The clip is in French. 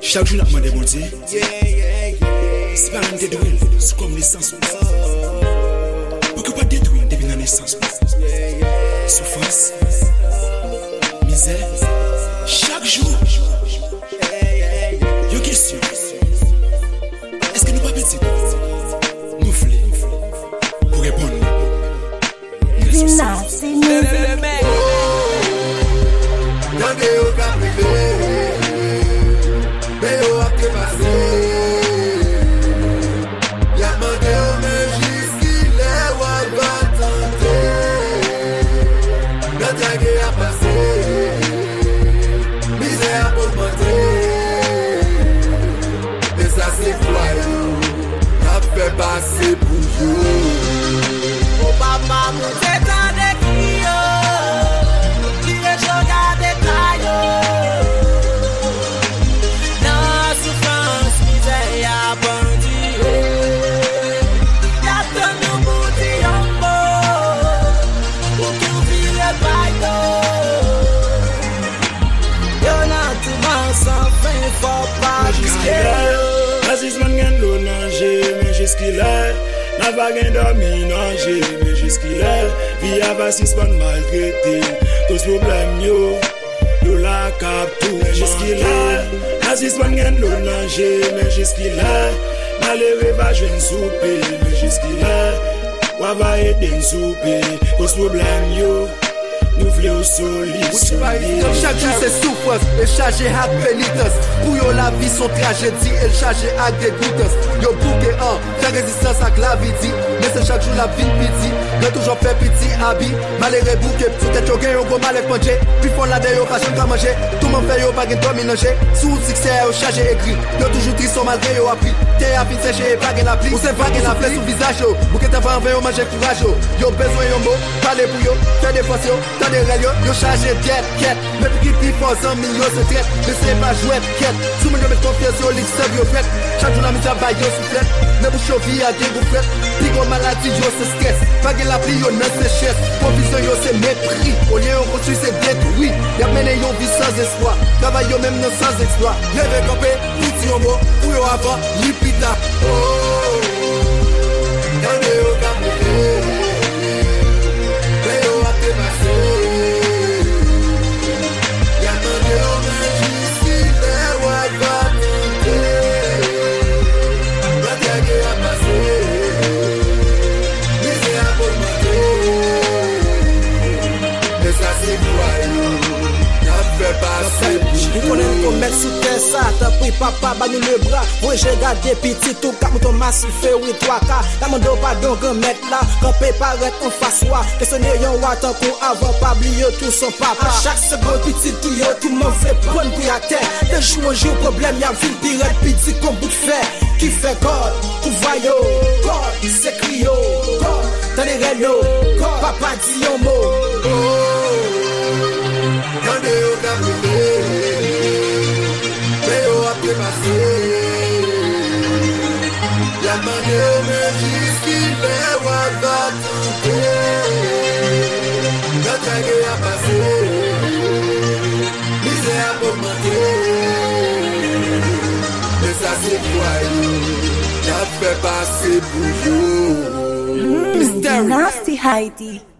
Chaque jour, on a demandé mon Dieu. C'est pas un détruire, c'est comme naissance. Pour que pas détruire depuis la naissance. Souffrance, misère, chaque jour. Yo question. Est-ce que nous pas petits? Nous voulons pour répondre. Vina, c'est nous. Passer pour vous. Oh papa, nous t'étends des qui est joga des caillots. Dans souffrance, misère, y'a bandit. Y'a tant de boutillons pour qu'on vive le bateau. Y'en a tout mal sans fin, faut pas risquer. Racisme gagne l'eau nager, mais jusqu'il est. N'a pas gagne dormi nager, mais jusqu'il est. Vie à racisme maltraité. Tous les problèmes yo la cap tout, mais jusqu'il est. Racisme gagne l'eau nager, mais jusqu'il est. Malheureux va jouer une soupe, mais jusqu'il est. Ou va aider une soupe. Tous les problèmes yo. Nous voulons solides. Chaque jour c'est souffrance et chargé à pénitence. Pour yo la vie son tragédie et chargé à dégoûtance. Yo bouquet en, ta résistance à la vie dit. Mais c'est chaque jour la vie piti. Yo toujours fait petit habit. Malheureux bouquet, peut-être yo gagne yo gros mal manger. Puis font la de yo pas qu'à manger. Tout le monde fait yo pas gagne toi ménager. Sous succès yo chargé écrit. Yo toujours triste malgré yo appris. T'es à fin séché et pas gagne la pluie. Ou c'est pas gagne la pluie sous visage yo. Bouquet t'avant yo manger courage yo. Yo besoin yo mot, parler pour yo, faire des forces yo. Yo chargé d'être quête. Mais pour qui faut 100 millions c'est traite. Mais c'est pas jouet quête. Sous mon met confiance au lit serve yo fait. Chaque jour la mise à bail yo soufflette. Mais pour chauffer à des bouffettes. Pigo maladie yo c'est stress. Pas de la pluie yo non c'est chef. Provision yo c'est mépris. Au lieu on construit c'est détruit. Y'a mené yo vie sans espoir. Travail yo même non sans exploit. Lève campé, petit yo mot. Pour yo avant, lipita. Oh, y'a yo campé. Nous connaissons qu'on met sous terre ça, t'as pris papa, bah nous le bras. Oui, j'ai gardé petit tout, comme ton massif fait, oui, 3K. T'as mon dos, pardon, qu'on mette là, quand paye paraît en face, ouais. Questionner yon watt encore avant, pas oublier tout son papa. Chaque seconde, petit tout, yo, tout le monde fait bonne pour la terre. De jour en jour, problème, y'a ville, pirate, petit, comme bout de fer. Qui fait God, tout va yo, God, c'est crio, God, t'as les règles, God, papa dit yon mot. Yande yo kapile, mais yo apre passé. Y'a demandé yo mais jusqu'il est ou va tenter. Notre guerre a passé, misère a augmenté. Mais ça c'est quoi yo, y'a fait passer pour yo. Nasty Heidi.